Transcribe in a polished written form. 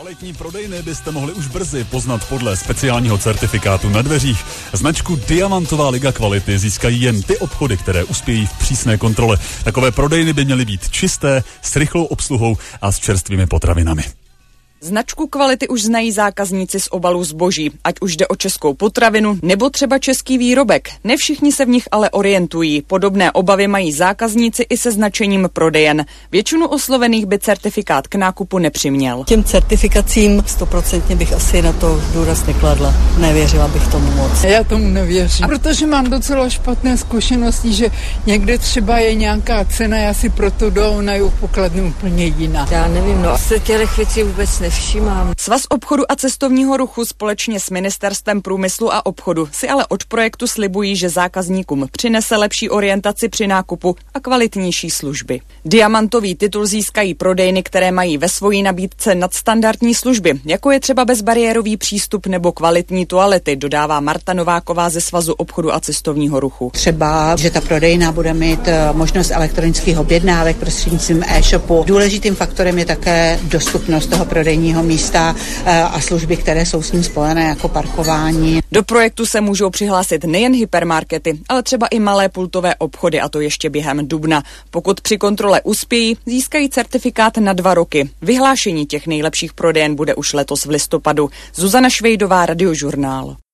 Kvalitní prodejny byste mohli už brzy poznat podle speciálního certifikátu na dveřích. Značku Diamantová liga kvality získají jen ty obchody, které uspějí v přísné kontrole. Takové prodejny by měly být čisté, s rychlou obsluhou a s čerstvými potravinami. Značku kvality už znají zákazníci z obalů zboží, ať už jde o českou potravinu nebo třeba český výrobek. Ne všichni se v nich ale orientují. Podobné obavy mají zákazníci i se značením prodejen. Většinu oslovených by certifikát k nákupu nepřiměl. Těm certifikacím 100% bych asi na to důraz nekladla. Nevěřila bych tomu moc. Já tomu nevěřím, protože mám docela špatné zkušenosti, že někde třeba je nějaká cena, já si proto dohnaju pokladnu úplně jiná. Já nevím, se těch věcí vůbec nevšímám. Svaz obchodu a cestovního ruchu společně s Ministerstvem průmyslu a obchodu si ale od projektu slibují, že zákazníkům přinese lepší orientaci při nákupu a kvalitnější služby. Diamantový titul získají prodejny, které mají ve svojí nabídce nadstandardní služby, jako je třeba bezbariérový přístup nebo kvalitní toalety, dodává Marta Nováková ze Svazu obchodu a cestovního ruchu. Třeba, že ta prodejna bude mít možnost elektronických objednávek prostřednictvím e-shopu. Důležitým faktorem je také dostupnost toho prodejního místa a služby, které jsou s ním spojené, jako parkování. Do projektu se můžou přihlásit nejen hypermarkety, ale třeba i malé pultové obchody, a to ještě během dubna. Pokud při kontrole uspějí, získají certifikát na 2 roky. Vyhlášení těch nejlepších prodejen bude už letos v listopadu. Zuzana Švejdová, Radiožurnál.